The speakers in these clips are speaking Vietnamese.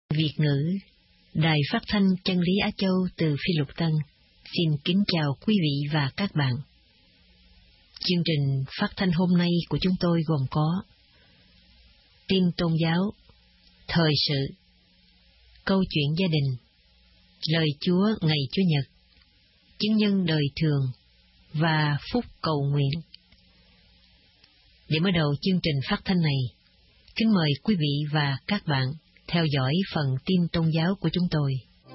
Việt ngữ, Đài Phát thanh Chân lý Á Châu từ Phi Lục Tân, xin kính chào quý vị và các bạn. Chương trình phát thanh hôm nay của chúng tôi gồm có tin tôn giáo, thời sự, câu chuyện gia đình, lời Chúa ngày Chủ nhật, chứng nhân đời thường và phúc cầu nguyện. Để mở đầu chương trình phát thanh này, kính mời quý vị và các bạn theo dõi phần tin tôn giáo của chúng tôi.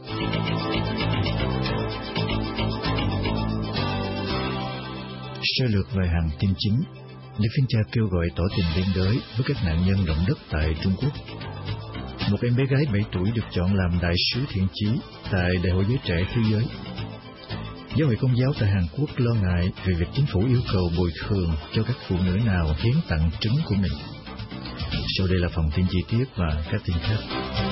Sơ lược về hàng tin chính, Đức Thánh Cha kêu gọi tỏ tình liên đới với các nạn nhân động đất tại Trung Quốc. Một em bé gái 7 tuổi được chọn làm đại sứ thiện chí tại Đại hội Giới Trẻ Thế Giới. Giáo hội Công giáo tại Hàn Quốc lo ngại về việc chính phủ yêu cầu bồi thường cho các phụ nữ nào hiến tặng trứng của mình. Sau đây là phần tin chi tiết và các tin khác.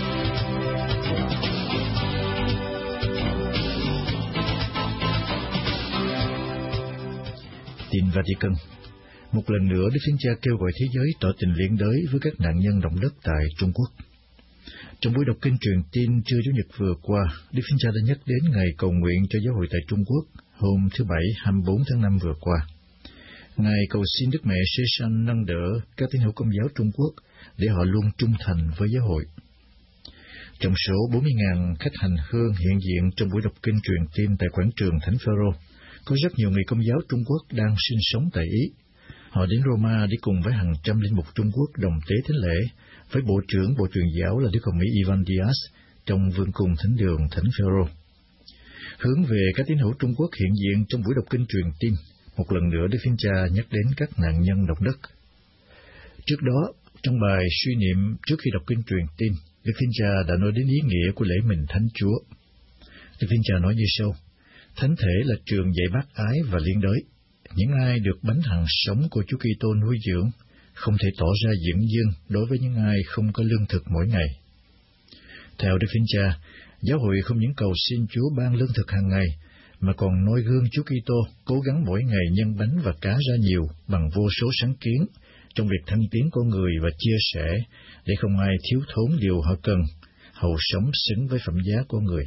Tin Vatican. Một lần nữa, Đức Thánh Cha kêu gọi thế giới tỏ tình liên đới với các nạn nhân động đất tại Trung Quốc. Trong buổi đọc kinh truyền tin trưa Chủ nhật vừa qua, Đức Thánh Cha đã nhắc đến ngày cầu nguyện cho giáo hội tại Trung Quốc hôm thứ Bảy 24 tháng 5 vừa qua. Ngài cầu xin Đức Mẹ Sê San nâng đỡ các tín hữu Công giáo Trung Quốc để họ luôn trung thành với giáo hội. Trong số 40.000 khách hành hương hiện diện trong buổi đọc kinh truyền tin tại quảng trường Thánh Phêrô, có rất nhiều người Công giáo Trung Quốc đang sinh sống tại Ý. Họ đến Roma để cùng với hàng trăm linh mục Trung Quốc đồng tế thánh lễ với Bộ trưởng Bộ Truyền giáo là Đức Hồng Mỹ Ivan Diaz trong vương cung Thánh đường Thánh Phêrô. Hướng về các tín hữu Trung Quốc hiện diện trong buổi đọc kinh truyền tin, một lần nữa Đức Thánh Cha nhắc đến các nạn nhân động đất. Trước đó, trong bài suy niệm trước khi đọc kinh truyền tin, Đức Thánh Cha đã nói đến ý nghĩa của lễ mìn Thánh Chúa. Đức Thánh Cha nói như sau: Thánh thể là trường dạy bác ái và liên đới. Những ai được bánh hằng sống của Chúa Kitô nuôi dưỡng không thể tỏ ra dửng dưng đối với những ai không có lương thực mỗi ngày. Theo Đức Thánh Cha, giáo hội không những cầu xin Chúa ban lương thực hàng ngày, mà còn noi gương Chúa Kitô cố gắng mỗi ngày nhân bánh và cá ra nhiều bằng vô số sáng kiến trong việc thăng tiến con người và chia sẻ để không ai thiếu thốn điều họ cần, hầu sống xứng với phẩm giá của người.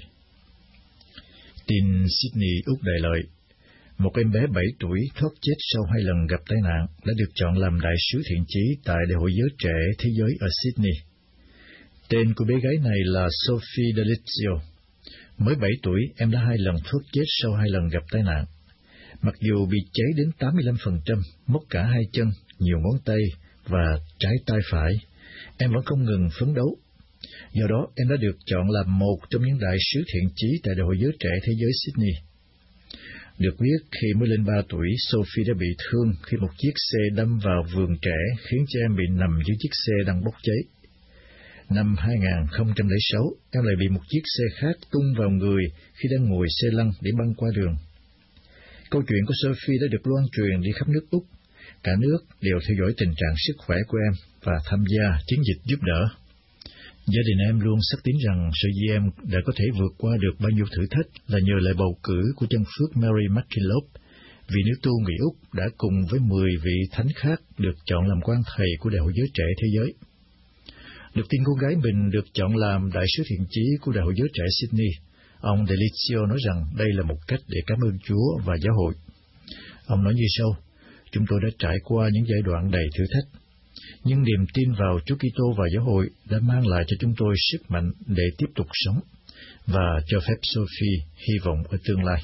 Tin Sydney, Úc Đại Lợi. Một em bé 7 tuổi thoát chết sau 2 lần gặp tai nạn đã được chọn làm đại sứ thiện chí tại Đại hội Giới Trẻ Thế Giới ở Sydney. Tên của bé gái này là Sophie Delizio. Mới 7 tuổi, em đã 2 lần thoát chết sau 2 lần gặp tai nạn. Mặc dù bị cháy đến 85%, mất cả 2 chân, nhiều ngón tay và trái tay phải, em vẫn không ngừng phấn đấu. Do đó, em đã được chọn làm một trong những đại sứ thiện chí tại Đại hội Giới Trẻ Thế Giới Sydney. Được biết, khi mới lên 3 tuổi, Sophie đã bị thương khi một chiếc xe đâm vào vườn trẻ, khiến cho em bị nằm dưới chiếc xe đang bốc cháy. Năm 2006, em lại bị một chiếc xe khác tung vào người khi đang ngồi xe lăn để băng qua đường. Câu chuyện của Sophie đã được loan truyền đi khắp nước Úc. Cả nước đều theo dõi tình trạng sức khỏe của em và tham gia chiến dịch giúp đỡ. Gia đình em luôn xác tín rằng sự gì em đã có thể vượt qua được bao nhiêu thử thách là nhờ lời bầu cử của chân phước Mary MacKillop, vị nữ tu người Úc đã cùng với 10 vị thánh khác được chọn làm quan thầy của Đại hội Giới Trẻ Thế Giới. Được tin con gái mình được chọn làm đại sứ thiện chí của Đại hội Giới Trẻ Sydney, ông Delizio nói rằng đây là một cách để cảm ơn Chúa và giáo hội. Ông nói như sau: Chúng tôi đã trải qua những giai đoạn đầy thử thách, nhưng niềm tin vào Chúa Kitô và giáo hội đã mang lại cho chúng tôi sức mạnh để tiếp tục sống và cho phép Sophie hy vọng ở tương lai.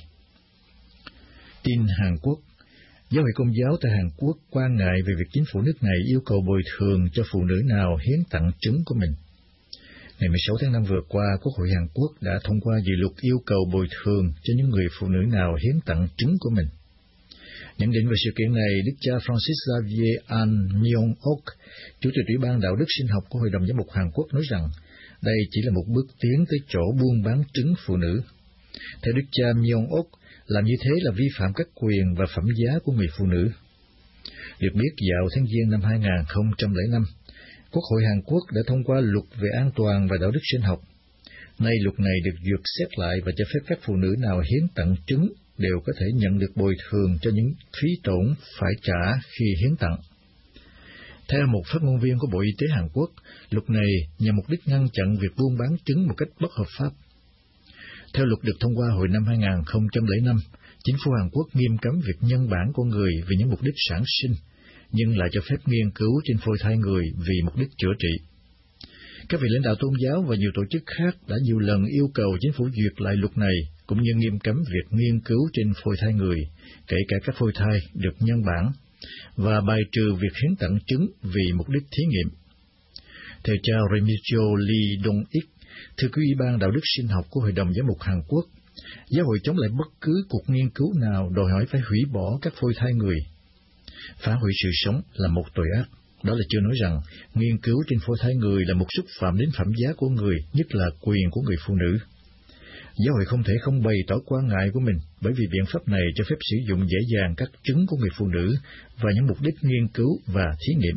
Tin Hàn Quốc. Giáo hội Công giáo tại Hàn Quốc quan ngại về việc chính phủ nước này yêu cầu bồi thường cho phụ nữ nào hiến tặng trứng của mình. Ngày 16 tháng 5 vừa qua, Quốc hội Hàn Quốc đã thông qua dự luật yêu cầu bồi thường cho những người phụ nữ nào hiến tặng trứng của mình. Nhận định về sự kiện này, Đức cha Francis Xavier An Myung-ok, Chủ tịch Ủy ban Đạo đức Sinh học của Hội đồng Giám mục Hàn Quốc nói rằng đây chỉ là một bước tiến tới chỗ buôn bán trứng phụ nữ. Theo Đức cha Myung-ok, làm như thế là vi phạm các quyền và phẩm giá của người phụ nữ. Được biết, vào tháng Giêng năm 2005, Quốc hội Hàn Quốc đã thông qua luật về an toàn và đạo đức sinh học. Nay luật này được duyệt xét lại và cho phép các phụ nữ nào hiến tặng trứng đều có thể nhận được bồi thường cho những phí tổn phải trả khi hiến tặng. Theo một phát ngôn viên của Bộ Y tế Hàn Quốc, luật này nhằm mục đích ngăn chặn việc buôn bán trứng một cách bất hợp pháp. Theo luật được thông qua hồi năm 2005, chính phủ Hàn Quốc nghiêm cấm việc nhân bản con người vì những mục đích sản sinh, nhưng lại cho phép nghiên cứu trên phôi thai người vì mục đích chữa trị. Các vị lãnh đạo tôn giáo và nhiều tổ chức khác đã nhiều lần yêu cầu chính phủ duyệt lại luật này, cũng như nghiêm cấm việc nghiên cứu trên phôi thai người, kể cả các phôi thai được nhân bản, và bài trừ việc hiến tặng trứng vì mục đích thí nghiệm. Theo cha Remigio Lee Dong-ik, thư ký Ủy ban Đạo đức Sinh học của Hội đồng Giám mục Hàn Quốc, giáo hội chống lại bất cứ cuộc nghiên cứu nào đòi hỏi phải hủy bỏ các phôi thai người. Phá hủy sự sống là một tội ác. Đó là chưa nói rằng nghiên cứu trên phôi thai người là một xúc phạm đến phẩm giá của người, nhất là quyền của người phụ nữ. Giáo hội không thể không bày tỏ quan ngại của mình, bởi vì biện pháp này cho phép sử dụng dễ dàng các trứng của người phụ nữ và những mục đích nghiên cứu và thí nghiệm.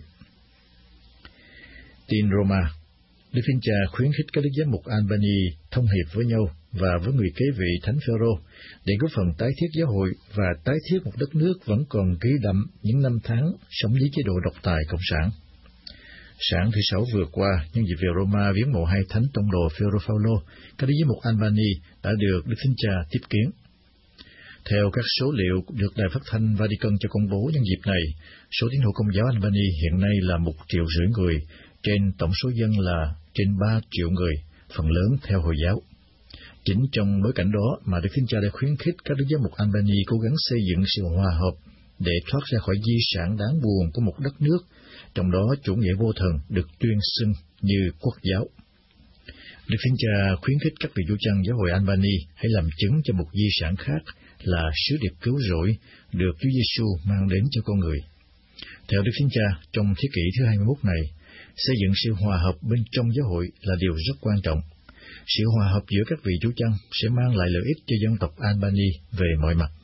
Tin Roma, Đức Thánh Cha khuyến khích các đức giám mục Albany thông hiệp với nhau và với người kế vị Thánh Phêrô để góp phần tái thiết giáo hội và tái thiết một đất nước vẫn còn ghi đậm những năm tháng sống dưới chế độ độc tài cộng sản. Sáng thứ Sáu vừa qua, nhân dịp về Roma viếng mộ hai thánh tông đồ Phêrô Phaolô, các đức giám mục Albany đã được Đức Thánh Cha tiếp kiến. Theo các số liệu được Đài Phát thanh Vatican cho công bố nhân dịp này, số tín hữu Công giáo Albany hiện nay là 1,5 triệu người, trên tổng số dân là trên 3 triệu người, phần lớn theo Hồi giáo. Chính trong bối cảnh đó mà Đức Thánh Cha đã khuyến khích các đức giám mục Albany cố gắng xây dựng sự hòa hợp để thoát ra khỏi di sản đáng buồn của một đất nước, trong đó chủ nghĩa vô thần được tuyên xưng như quốc giáo. Đức Thánh Cha khuyến khích các vị vua chăn giáo hội Albany hãy làm chứng cho một di sản khác là sứ điệp cứu rỗi được Chúa Giêsu mang đến cho con người. Theo Đức Thánh Cha, trong thế kỷ thứ 21 này, xây dựng sự hòa hợp bên trong giáo hội là điều rất quan trọng. Sự hòa hợp giữa các vị vua chăn sẽ mang lại lợi ích cho dân tộc Albany về mọi mặt.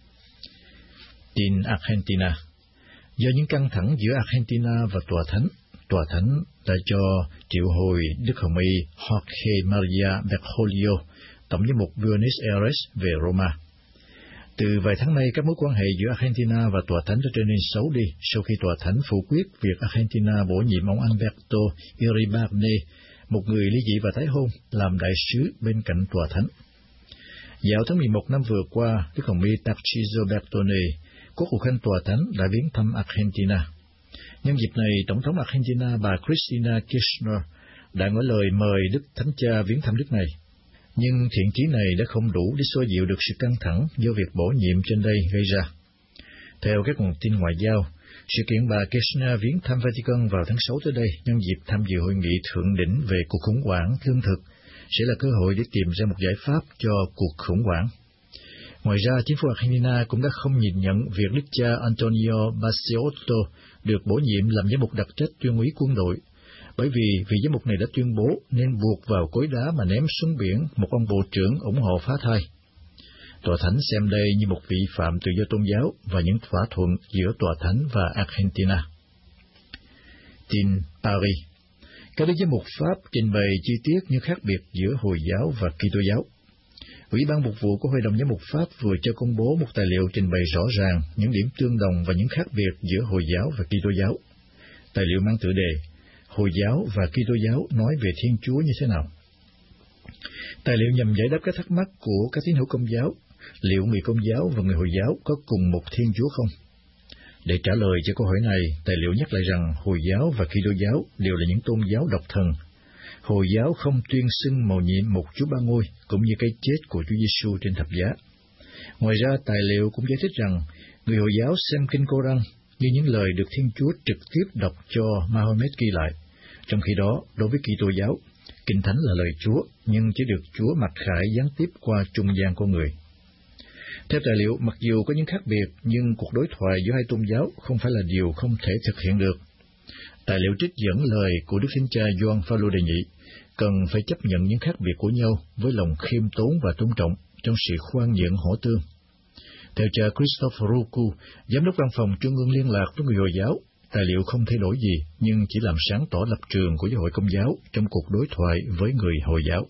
Tin Argentina. Do những căng thẳng giữa Argentina và Tòa Thánh đã cho triệu hồi Đức Hồng Y Jorge Maria Bergoglio, tổng giám mục Buenos Aires, về Roma. Từ vài tháng nay, các mối quan hệ giữa Argentina và Tòa Thánh đã trở nên xấu đi sau khi Tòa Thánh phủ quyết việc Argentina bổ nhiệm ông Alberto Iribarne, một người ly dị và tái hôn, làm đại sứ bên cạnh Tòa Thánh. Vào tháng 11 năm vừa qua, Đức Hồng Y Tarcísio Bertone, quốc vụ khanh Tòa Thánh, đã viếng thăm Argentina. Nhân dịp này, Tổng thống Argentina bà Cristina Kirchner đã ngỏ lời mời Đức Thánh Cha viếng thăm nước này. Nhưng thiện chí này đã không đủ để xoa dịu được sự căng thẳng do việc bổ nhiệm trên đây gây ra. Theo các nguồn tin ngoại giao, sự kiện bà Kirchner viếng thăm Vatican vào tháng 6 tới đây nhân dịp tham dự hội nghị thượng đỉnh về cuộc khủng hoảng lương thực sẽ là cơ hội để tìm ra một giải pháp cho cuộc khủng hoảng. Ngoài ra, chính phủ Argentina cũng đã không nhìn nhận việc đức cha Antonio Baciotto được bổ nhiệm làm giám mục đặc trách tuyên úy quân đội, bởi vì vị giám mục này đã tuyên bố nên buộc vào cối đá mà ném xuống biển một ông bộ trưởng ủng hộ phá thai. Tòa Thánh xem đây như một vi phạm tự do tôn giáo và những thỏa thuận giữa Tòa Thánh và Argentina. Tin Paris. Các đức giám mục Pháp trình bày chi tiết những khác biệt giữa Hồi giáo và Kitô giáo. Ủy ban mục vụ của Hội đồng Giám mục Pháp vừa cho công bố một tài liệu trình bày rõ ràng những điểm tương đồng và những khác biệt giữa Hồi giáo và Kitô giáo. Tài liệu mang tựa đề Hồi giáo và Kitô giáo nói về Thiên Chúa như thế nào. Tài liệu nhằm giải đáp các thắc mắc của các tín hữu Công giáo, liệu người Công giáo và người Hồi giáo có cùng một Thiên Chúa không? Để trả lời cho câu hỏi này, tài liệu nhắc lại rằng Hồi giáo và Kitô giáo đều là những tôn giáo độc thần. Hồi giáo không tuyên xưng mầu nhiệm một Chúa Ba Ngôi, cũng như cái chết của Chúa Giêsu trên thập giá. Ngoài ra, tài liệu cũng giải thích rằng người Hồi giáo xem kinh Cô-răng như những lời được Thiên Chúa trực tiếp đọc cho Mahomet ghi lại. Trong khi đó, đối với Kitô giáo, Kinh Thánh là lời Chúa, nhưng chỉ được Chúa mặc khải gián tiếp qua trung gian con người. Theo tài liệu, mặc dù có những khác biệt, nhưng cuộc đối thoại giữa hai tôn giáo không phải là điều không thể thực hiện được. Tài liệu trích dẫn lời của Đức Thánh Cha Gioan Phaolô đệ nhị, cần phải chấp nhận những khác biệt của nhau với lòng khiêm tốn và tôn trọng trong sự khoan nhượng hỗ tương. Theo cha Christophe Roucou, Giám đốc Văn phòng Trung ương liên lạc với người Hồi giáo, tài liệu không thay đổi gì, nhưng chỉ làm sáng tỏ lập trường của giáo hội Công giáo trong cuộc đối thoại với người Hồi giáo.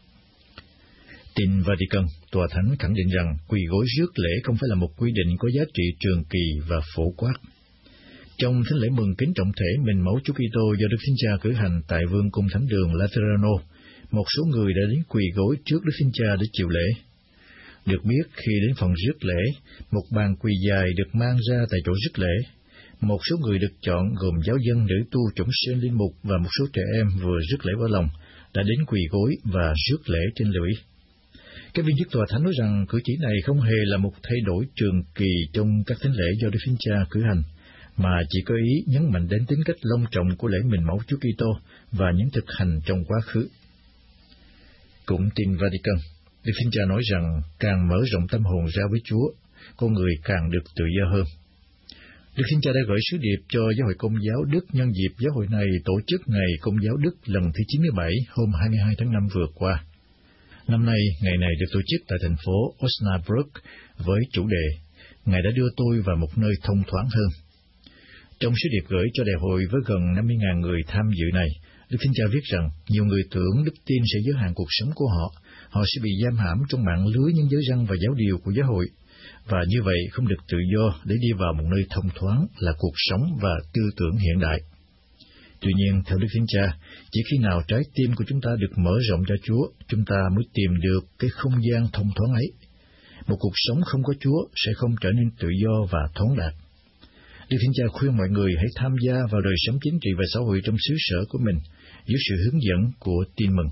Tin Vatican, Tòa Thánh khẳng định rằng quỳ gối rước lễ không phải là một quy định có giá trị trường kỳ và phổ quát. Trong thánh lễ mừng kính trọng thể mình mẫu Chúa Kitô do Đức Thánh Cha cử hành tại Vương cung Thánh đường Laterano, một số người đã đến quỳ gối trước Đức Thánh Cha để chịu lễ. Được biết, khi đến phần rước lễ, một bàn quỳ dài được mang ra tại chỗ rước lễ. Một số người được chọn gồm giáo dân, nữ tu, chủng sinh, linh mục và một số trẻ em vừa rước lễ vỡ lòng đã đến quỳ gối và rước lễ trên lưỡi. Các viên chức tòa thánh nói rằng cử chỉ này không hề là một thay đổi trường kỳ trong các thánh lễ do Đức Thánh Cha cử hành, mà chỉ có ý nhấn mạnh đến tính cách long trọng của lễ mình mẫu Chúa Kitô và những thực hành trong quá khứ. Cũng tin Vatican, Đức Thánh Cha nói rằng càng mở rộng tâm hồn ra với Chúa, con người càng được tự do hơn. Đức Thánh Cha đã gửi sứ điệp cho Giáo hội Công giáo Đức nhân dịp giáo hội này tổ chức Ngày Công giáo Đức lần thứ 97 hôm 22 tháng 5 vừa qua. Năm nay, ngày này được tổ chức tại thành phố Osnabrück với chủ đề Ngài đã đưa tôi vào một nơi thông thoáng hơn. Trong sứ điệp gửi cho đại hội với gần 50.000 người tham dự này, Đức Thánh Cha viết rằng nhiều người tưởng đức tin sẽ giới hạn cuộc sống của họ sẽ bị giam hãm trong mạng lưới những giới răn và giáo điều của giáo hội, và như vậy không được tự do để đi vào một nơi thông thoáng là cuộc sống và tư tưởng hiện đại. Tuy nhiên, theo Đức Thánh Cha, chỉ khi nào trái tim của chúng ta được mở rộng cho Chúa, chúng ta mới tìm được cái không gian thông thoáng ấy. Một cuộc sống không có Chúa sẽ không trở nên tự do và thoáng đạt. Đức Thánh Cha khuyên mọi người hãy tham gia vào đời sống chính trị và xã hội trong xứ sở của mình, dưới sự hướng dẫn của tin mừng.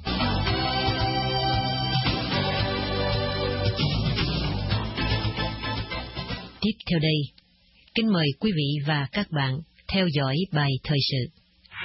Tiếp theo đây, kính mời quý vị và các bạn theo dõi bài thời sự.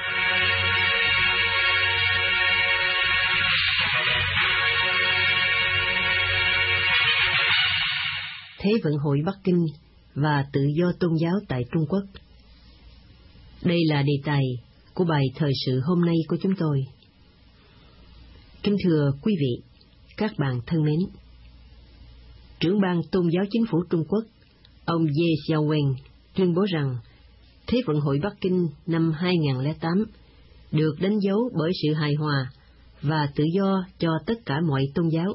Thế vận hội Bắc Kinh và tự do tôn giáo tại Trung Quốc. Đây là đề tài của bài thời sự hôm nay của chúng tôi. Kính thưa quý vị, các bạn thân mến, trưởng ban tôn giáo chính phủ Trung Quốc, ông Ye Xiaoweng tuyên bố rằng Thế vận hội Bắc Kinh năm 2008 được đánh dấu bởi sự hài hòa và tự do cho tất cả mọi tôn giáo.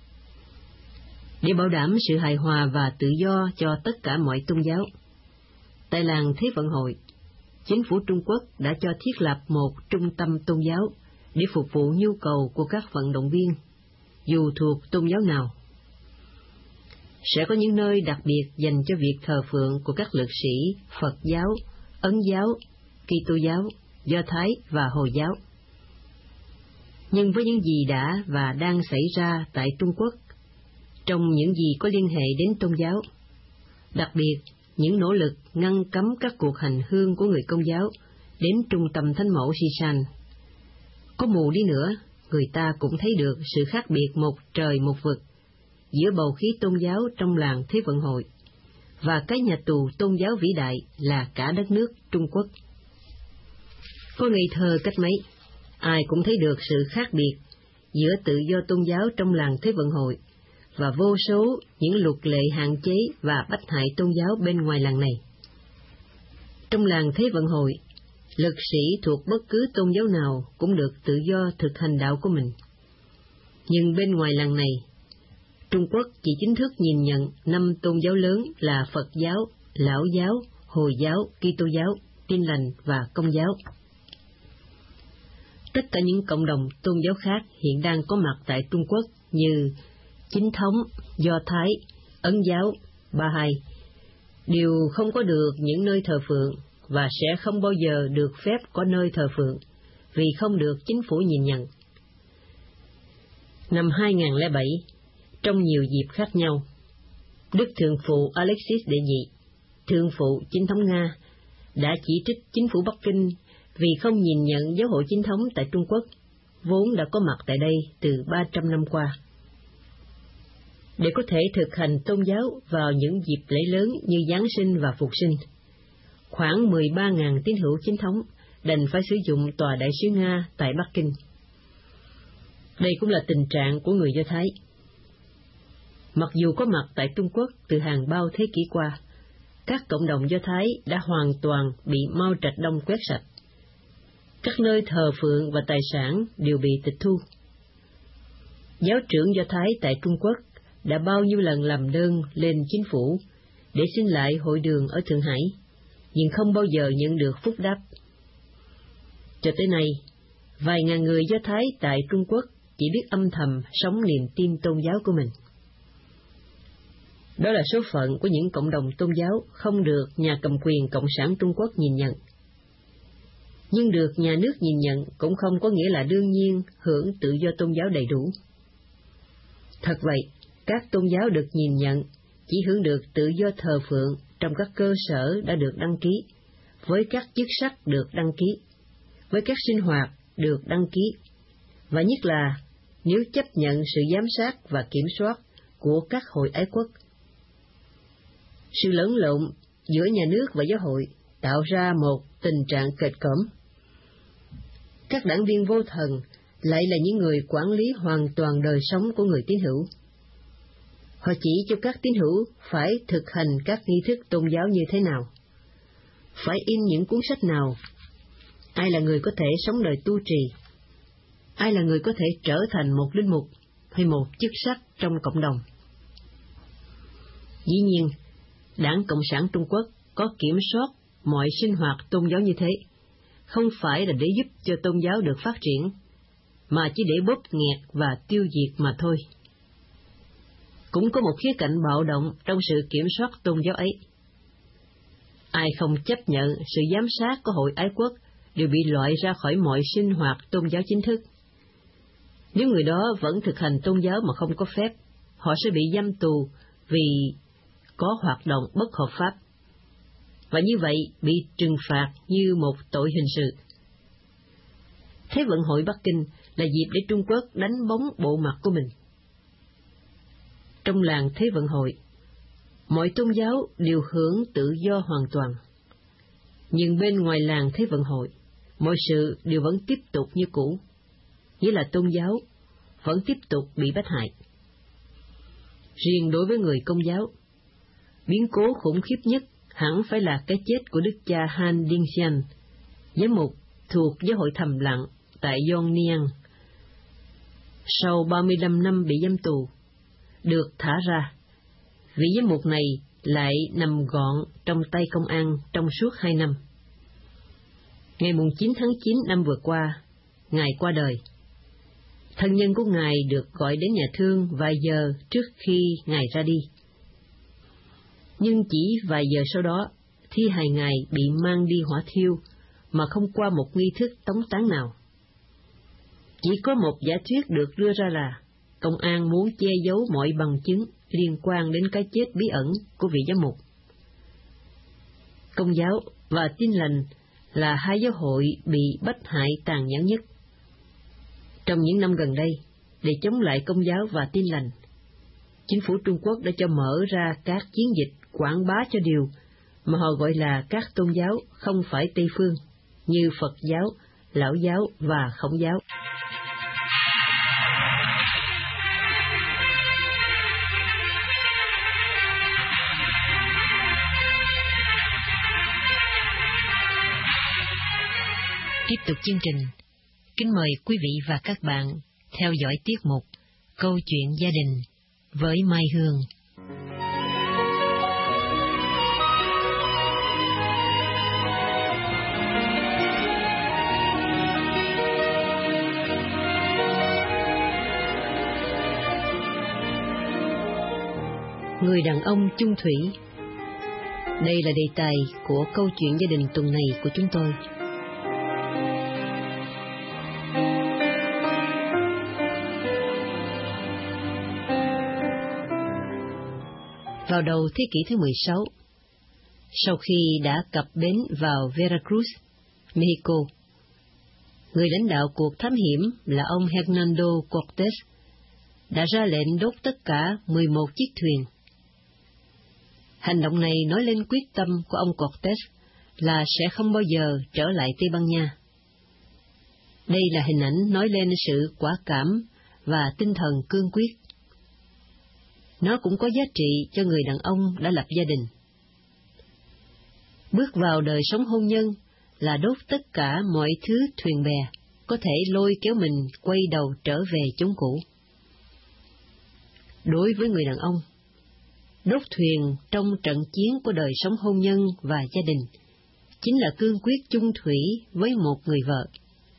Để bảo đảm sự hài hòa và tự do cho tất cả mọi tôn giáo, tại làng Thế vận hội, chính phủ Trung Quốc đã cho thiết lập một trung tâm tôn giáo để phục vụ nhu cầu của các vận động viên, dù thuộc tôn giáo nào. Sẽ có những nơi đặc biệt dành cho việc thờ phượng của các lực sĩ Phật giáo, Ấn giáo, Kitô giáo, Do Thái và Hồi giáo. Nhưng với những gì đã và đang xảy ra tại Trung Quốc, trong những gì có liên hệ đến tôn giáo, đặc biệt những nỗ lực ngăn cấm các cuộc hành hương của người Công giáo đến trung tâm thánh mẫu Sisan, có mù đi nữa, người ta cũng thấy được sự khác biệt một trời một vực giữa bầu khí tôn giáo trong làng Thế vận hội và cái nhà tù tôn giáo vĩ đại là cả đất nước Trung Quốc. Có ngây thơ cách mấy, ai cũng thấy được sự khác biệt giữa tự do tôn giáo trong làng Thế vận hội và vô số những luật lệ hạn chế và bách hại tôn giáo bên ngoài làng này. Trong làng Thế vận hội, lực sĩ thuộc bất cứ tôn giáo nào cũng được tự do thực hành đạo của mình. Nhưng bên ngoài làng này, Trung Quốc chỉ chính thức nhìn nhận 5 tôn giáo lớn là Phật giáo, Lão giáo, Hồi giáo, Kitô giáo, Tin lành và Công giáo. Tất cả những cộng đồng tôn giáo khác hiện đang có mặt tại Trung Quốc như Chính thống, Do Thái, Ấn giáo, Ba-hai đều không có được những nơi thờ phượng và sẽ không bao giờ được phép có nơi thờ phượng vì không được chính phủ nhìn nhận. Năm 2007, trong nhiều dịp khác nhau, Đức Thượng phụ Alexis Đệ Nhị, Thượng phụ Chính thống Nga, đã chỉ trích chính phủ Bắc Kinh vì không nhìn nhận giáo hội chính thống tại Trung Quốc, vốn đã có mặt tại đây từ 300 năm qua. Để có thể thực hành tôn giáo vào những dịp lễ lớn như Giáng sinh và Phục sinh, khoảng 13.000 tín hữu chính thống đành phải sử dụng tòa đại sứ Nga tại Bắc Kinh. Đây cũng là tình trạng của người Do Thái. Mặc dù có mặt tại Trung Quốc từ hàng bao thế kỷ qua, các cộng đồng Do Thái đã hoàn toàn bị Mao Trạch Đông quét sạch. Các nơi thờ phượng và tài sản đều bị tịch thu. Giáo trưởng Do Thái tại Trung Quốc đã bao nhiêu lần làm đơn lên chính phủ để xin lại hội đường ở Thượng Hải, nhưng không bao giờ nhận được phúc đáp. Cho tới nay, vài ngàn người Do Thái tại Trung Quốc chỉ biết âm thầm sống niềm tin tôn giáo của mình. Đó là số phận của những cộng đồng tôn giáo không được nhà cầm quyền Cộng sản Trung Quốc nhìn nhận. Nhưng được nhà nước nhìn nhận cũng không có nghĩa là đương nhiên hưởng tự do tôn giáo đầy đủ. Thật vậy, các tôn giáo được nhìn nhận chỉ hưởng được tự do thờ phượng trong các cơ sở đã được đăng ký, với các chức sắc được đăng ký, với các sinh hoạt được đăng ký, và nhất là nếu chấp nhận sự giám sát và kiểm soát của các hội ái quốc. Sự lẫn lộn giữa nhà nước và giáo hội tạo ra một tình trạng kịch cỡm. Các đảng viên vô thần lại là những người quản lý hoàn toàn đời sống của người tín hữu. Họ chỉ cho các tín hữu phải thực hành các nghi thức tôn giáo như thế nào, phải in những cuốn sách nào, ai là người có thể sống đời tu trì, ai là người có thể trở thành một linh mục hay một chức sắc trong cộng đồng. Dĩ nhiên, Đảng Cộng sản Trung Quốc có kiểm soát mọi sinh hoạt tôn giáo như thế, không phải là để giúp cho tôn giáo được phát triển, mà chỉ để bóp nghẹt và tiêu diệt mà thôi. Cũng có một khía cạnh bạo động trong sự kiểm soát tôn giáo ấy. Ai không chấp nhận sự giám sát của hội ái quốc đều bị loại ra khỏi mọi sinh hoạt tôn giáo chính thức. Nếu người đó vẫn thực hành tôn giáo mà không có phép, họ sẽ bị giam tù vì có hoạt động bất hợp pháp, và như vậy bị trừng phạt như một tội hình sự. Thế vận hội Bắc Kinh là dịp để Trung Quốc đánh bóng bộ mặt của mình. Trong làng Thế vận hội, mọi tôn giáo đều hưởng tự do hoàn toàn. Nhưng bên ngoài làng Thế vận hội, mọi sự đều vẫn tiếp tục như cũ, nghĩa là tôn giáo vẫn tiếp tục bị bách hại. Riêng đối với người Công giáo, biến cố khủng khiếp nhất hẳn phải là cái chết của đức cha Han Dingxian, giám mục thuộc giáo hội thầm lặng tại Yongniang. Sau 35 năm bị giam tù, được thả ra, vị giám mục này lại nằm gọn trong tay công an trong suốt 2 năm. Ngày 9 tháng 9 năm vừa qua, Ngài qua đời. Thân nhân của Ngài được gọi đến nhà thương vài giờ trước khi Ngài ra đi. Nhưng chỉ vài giờ sau đó, thi hài Ngài bị mang đi hỏa thiêu mà không qua một nghi thức tống táng nào. Chỉ có một giả thuyết được đưa ra là công an muốn che giấu mọi bằng chứng liên quan đến cái chết bí ẩn của vị giám mục. Công giáo và Tin lành là hai giáo hội bị bách hại tàn nhẫn nhất. Trong những năm gần đây, để chống lại Công giáo và Tin lành, chính phủ Trung Quốc đã cho mở ra các chiến dịch quảng bá cho điều mà họ gọi là các tôn giáo không phải Tây phương, như Phật giáo, Lão giáo và Khổng giáo. Tiếp tục chương trình, kính mời quý vị và các bạn theo dõi tiết mục Câu chuyện gia đình với Mai Hương. Người đàn ông chung thủy. Đây là đề tài của câu chuyện gia đình tuần này của chúng tôi. Vào đầu thế kỷ thứ 16, sau khi đã cập bến vào Veracruz, Mexico, người lãnh đạo cuộc thám hiểm là ông Hernando Cortés đã ra lệnh đốt tất cả 11 chiếc thuyền. Hành động này nói lên quyết tâm của ông Cortés là sẽ không bao giờ trở lại Tây Ban Nha. Đây là hình ảnh nói lên sự quả cảm và tinh thần cương quyết. Nó cũng có giá trị cho người đàn ông đã lập gia đình. Bước vào đời sống hôn nhân là đốt tất cả mọi thứ thuyền bè có thể lôi kéo mình quay đầu trở về chốn cũ. Đối với người đàn ông, đốt thuyền trong trận chiến của đời sống hôn nhân và gia đình chính là cương quyết chung thủy với một người vợ.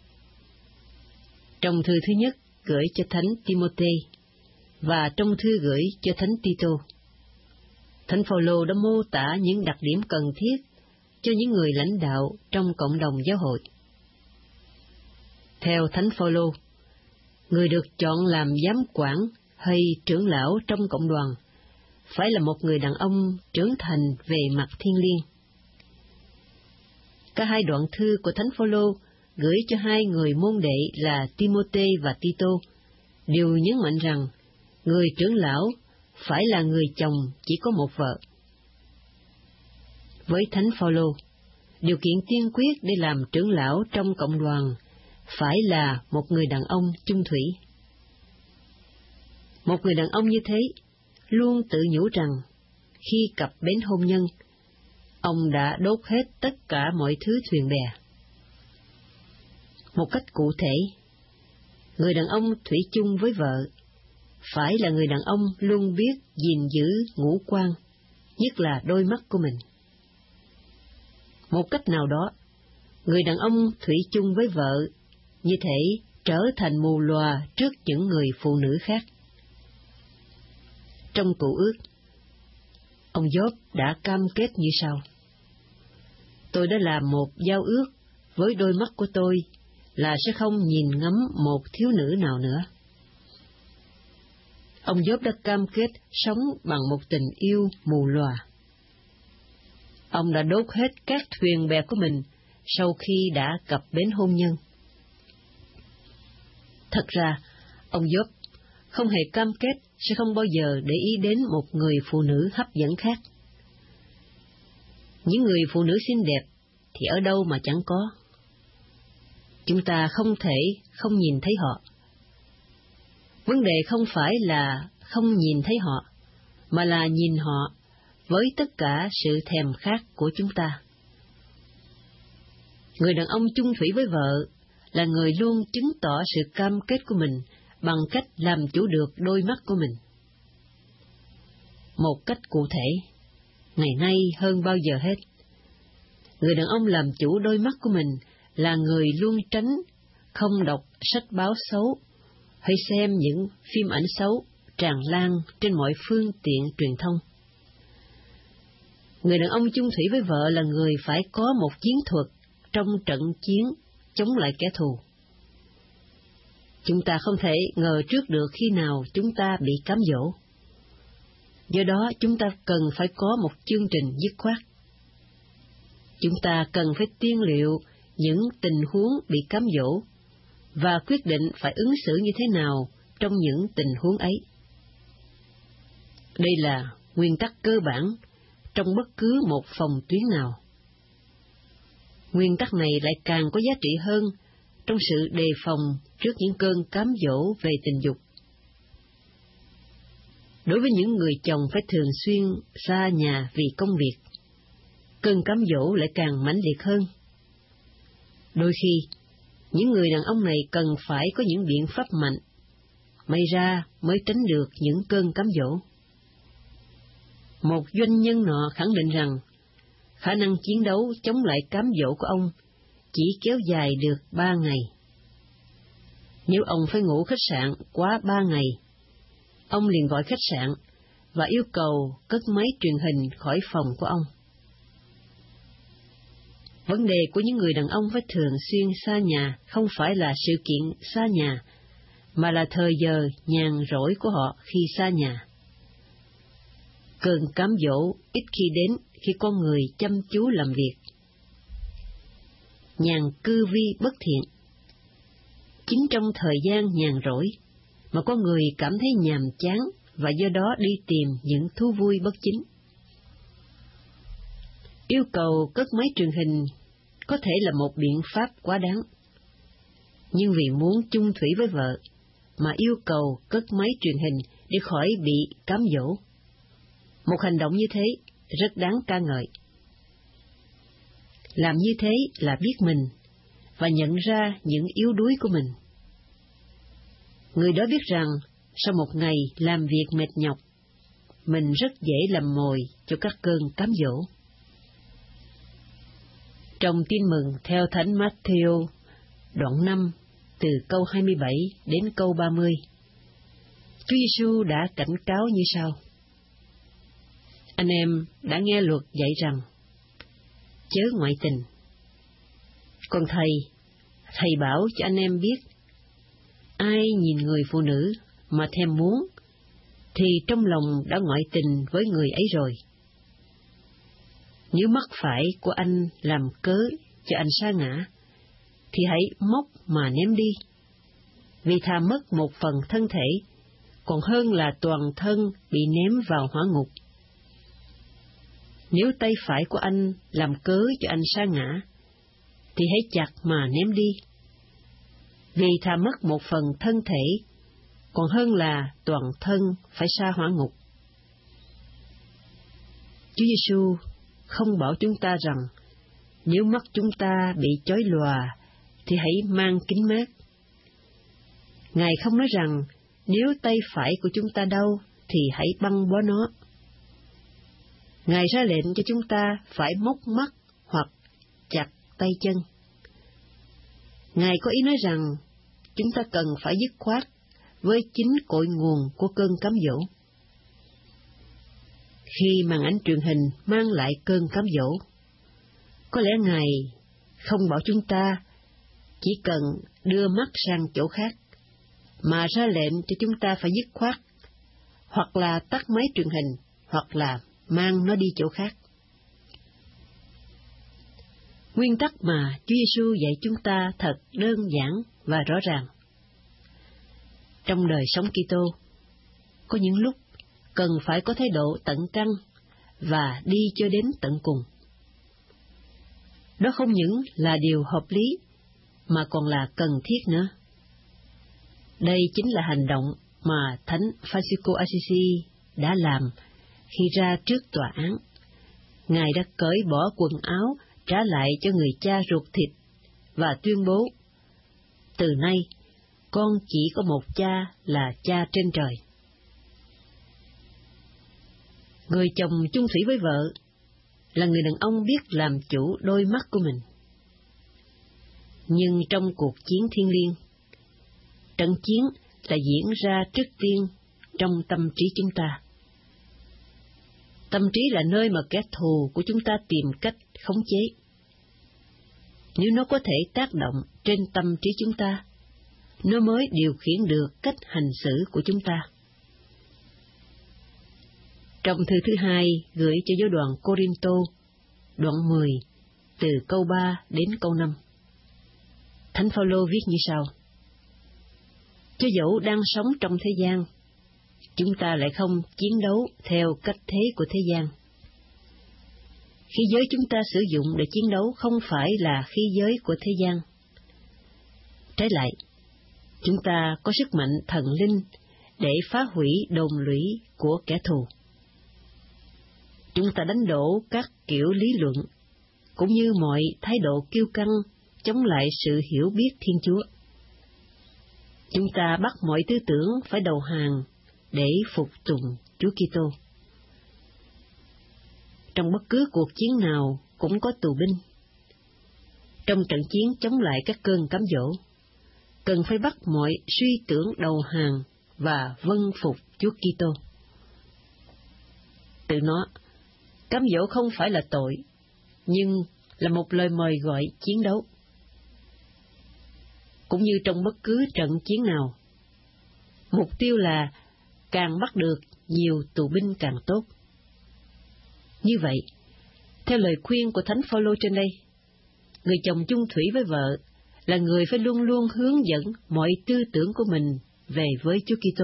Trong thư thứ nhất gửi cho Thánh Timôthê và trong thư gửi cho Thánh Tito, Thánh Phaolô đã mô tả những đặc điểm cần thiết cho những người lãnh đạo trong cộng đồng giáo hội. Theo Thánh Phaolô, người được chọn làm giám quản hay trưởng lão trong cộng đoàn phải là một người đàn ông trưởng thành về mặt thiêng liêng. Cả hai đoạn thư của Thánh Phaolô gửi cho hai người môn đệ là Timôthê và Tito đều nhấn mạnh rằng người trưởng lão phải là người chồng chỉ có một vợ. Với Thánh Phaolô, điều kiện tiên quyết để làm trưởng lão trong cộng đoàn phải là một người đàn ông chung thủy. Một người đàn ông như thế luôn tự nhủ rằng khi cập bến hôn nhân, ông đã đốt hết tất cả mọi thứ thuyền bè. Một cách cụ thể, người đàn ông thủy chung với vợ phải là người đàn ông luôn biết gìn giữ ngũ quan, nhất là đôi mắt của mình. Một cách nào đó, người đàn ông thủy chung với vợ như thể trở thành mù lòa trước những người phụ nữ khác. Trong Cựu Ước, ông Gióp đã cam kết như sau: Tôi đã làm một giao ước với đôi mắt của tôi là sẽ không nhìn ngắm một thiếu nữ nào nữa. Ông Gióp đã cam kết sống bằng một tình yêu mù lòa. Ông đã đốt hết các thuyền bè của mình sau khi đã cập bến hôn nhân. Thật ra, ông Gióp không hề cam kết sẽ không bao giờ để ý đến một người phụ nữ hấp dẫn khác. Những người phụ nữ xinh đẹp thì ở đâu mà chẳng có. Chúng ta không thể không nhìn thấy họ. Vấn đề không phải là không nhìn thấy họ, mà là nhìn họ với tất cả sự thèm khát của chúng ta. Người đàn ông chung thủy với vợ là người luôn chứng tỏ sự cam kết của mình bằng cách làm chủ được đôi mắt của mình. Một cách cụ thể, ngày nay hơn bao giờ hết, người đàn ông làm chủ đôi mắt của mình là người luôn tránh không đọc sách báo xấu hay xem những phim ảnh xấu tràn lan trên mọi phương tiện truyền thông. Người đàn ông chung thủy với vợ là người phải có một chiến thuật trong trận chiến chống lại kẻ thù. Chúng ta không thể ngờ trước được khi nào chúng ta bị cám dỗ. Do đó, chúng ta cần phải có một chương trình dứt khoát. Chúng ta cần phải tiên liệu những tình huống bị cám dỗ và quyết định phải ứng xử như thế nào trong những tình huống ấy. Đây là nguyên tắc cơ bản trong bất cứ một phòng tuyến nào. Nguyên tắc này lại càng có giá trị hơn trong sự đề phòng trước những cơn cám dỗ về tình dục. Đối với những người chồng phải thường xuyên xa nhà vì công việc, cơn cám dỗ lại càng mãnh liệt hơn. Đôi khi, những người đàn ông này cần phải có những biện pháp mạnh, may ra mới tránh được những cơn cám dỗ. Một doanh nhân nọ khẳng định rằng, khả năng chiến đấu chống lại cám dỗ của ông chỉ kéo dài được 3 ngày. Nếu ông phải ngủ khách sạn quá 3 ngày, ông liền gọi khách sạn và yêu cầu cất máy truyền hình khỏi phòng của ông. Vấn đề của những người đàn ông phải thường xuyên xa nhà không phải là sự kiện xa nhà, mà là thời giờ nhàn rỗi của họ khi xa nhà. Cơn cám dỗ ít khi đến khi con người chăm chú làm việc. Nhàn cư vi bất thiện. Chính trong thời gian nhàn rỗi mà con người cảm thấy nhàm chán và do đó đi tìm những thú vui bất chính. Yêu cầu cất máy truyền hình có thể là một biện pháp quá đáng, nhưng vì muốn chung thủy với vợ mà yêu cầu cất máy truyền hình để khỏi bị cám dỗ. Một hành động như thế rất đáng ca ngợi. Làm như thế là biết mình và nhận ra những yếu đuối của mình. Người đó biết rằng sau một ngày làm việc mệt nhọc, mình rất dễ làm mồi cho các cơn cám dỗ. Trong Tin mừng theo Thánh Matthew, đoạn 5, từ câu 27 đến câu 30, Chúa Giêsu đã cảnh cáo như sau: Anh em đã nghe luật dạy rằng, chớ ngoại tình. Còn Thầy bảo cho anh em biết, ai nhìn người phụ nữ mà thèm muốn, thì trong lòng đã ngoại tình với người ấy rồi. Nếu mắt phải của anh làm cớ cho anh sa ngã, thì hãy móc mà ném đi, vì thà mất một phần thân thể, còn hơn là toàn thân bị ném vào hỏa ngục. Nếu tay phải của anh làm cớ cho anh sa ngã, thì hãy chặt mà ném đi, vì thà mất một phần thân thể, còn hơn là toàn thân phải sa hỏa ngục. Chúa Giêsu không bảo chúng ta rằng nếu mắt chúng ta bị chói lòa thì hãy mang kính mát. Ngài không nói rằng nếu tay phải của chúng ta đau thì hãy băng bó nó. Ngài ra lệnh cho chúng ta phải móc mắt hoặc chặt tay chân. Ngài có ý nói rằng chúng ta cần phải dứt khoát với chính cội nguồn của cơn cám dỗ. Khi màn ảnh truyền hình mang lại cơn cám dỗ, có lẽ Ngài không bảo chúng ta chỉ cần đưa mắt sang chỗ khác, mà ra lệnh cho chúng ta phải dứt khoát, hoặc là tắt máy truyền hình, hoặc là mang nó đi chỗ khác. Nguyên tắc mà Chúa Giêsu dạy chúng ta thật đơn giản và rõ ràng. Trong đời sống Kitô, có những lúc cần phải có thái độ tận trăng và đi cho đến tận cùng. Đó không những là điều hợp lý, mà còn là cần thiết nữa. Đây chính là hành động mà Thánh Francisco Assisi đã làm khi ra trước tòa án. Ngài đã cởi bỏ quần áo trả lại cho người cha ruột thịt và tuyên bố: từ nay, con chỉ có một cha là Cha trên trời. Người chồng chung thủy với vợ là người đàn ông biết làm chủ đôi mắt của mình. Nhưng trong cuộc chiến thiêng liêng, trận chiến là diễn ra trước tiên trong tâm trí chúng ta. Tâm trí là nơi mà kẻ thù của chúng ta tìm cách khống chế. Nếu nó có thể tác động trên tâm trí chúng ta, nó mới điều khiển được cách hành xử của chúng ta. Trong thư thứ 2 gửi cho giáo đoàn Cô-rin-tô, đoạn 10, từ câu 3 đến câu 5, Thánh Phaolô viết như sau: Cho dẫu đang sống trong thế gian, chúng ta lại không chiến đấu theo cách thế của thế gian. Khí giới chúng ta sử dụng để chiến đấu không phải là khí giới của thế gian. Trái lại, chúng ta có sức mạnh thần linh để phá hủy đồn lũy của kẻ thù. Chúng ta đánh đổ các kiểu lý luận, cũng như mọi thái độ kiêu căng chống lại sự hiểu biết Thiên Chúa. Chúng ta bắt mọi tư tưởng phải đầu hàng để phục tùng Chúa Kitô. Trong bất cứ cuộc chiến nào cũng có tù binh. Trong trận chiến chống lại các cơn cám dỗ, cần phải bắt mọi suy tưởng đầu hàng và vâng phục Chúa Kitô. Từ nó, cám dỗ không phải là tội, nhưng là một lời mời gọi chiến đấu. Cũng như trong bất cứ trận chiến nào, mục tiêu là càng bắt được nhiều tù binh càng tốt. Như vậy, theo lời khuyên của Thánh Phaolô trên đây, người chồng chung thủy với vợ là người phải luôn luôn hướng dẫn mọi tư tưởng của mình về với Chúa Kitô.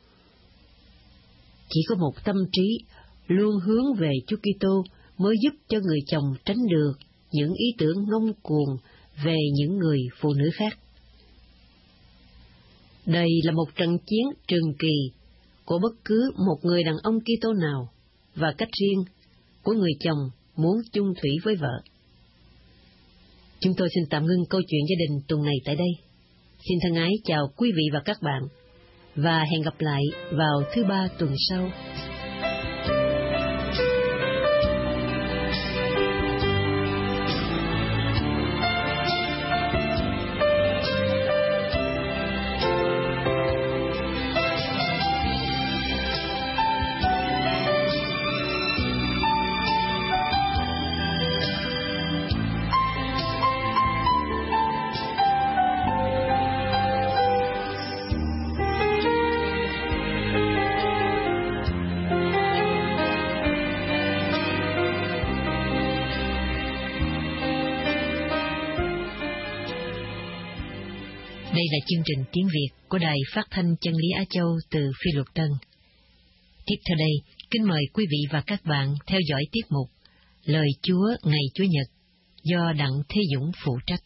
Chỉ có một tâm trí luôn hướng về Chúa Kitô mới giúp cho người chồng tránh được những ý tưởng ngông cuồng về những người phụ nữ khác. Đây là một trận chiến trường kỳ của bất cứ một người đàn ông Kitô nào, và cách riêng của người chồng muốn chung thủy với vợ. Chúng tôi xin tạm ngưng câu chuyện gia đình tuần này tại đây. Xin thân ái chào quý vị và các bạn, và hẹn gặp lại vào thứ Ba tuần sau. Đây là chương trình tiếng Việt của Đài Phát thanh Chân lý Á Châu từ Phi Luật Tân. Tiếp theo đây, kính mời quý vị và các bạn theo dõi tiết mục Lời Chúa ngày Chúa Nhật do Đặng Thế Dũng phụ trách.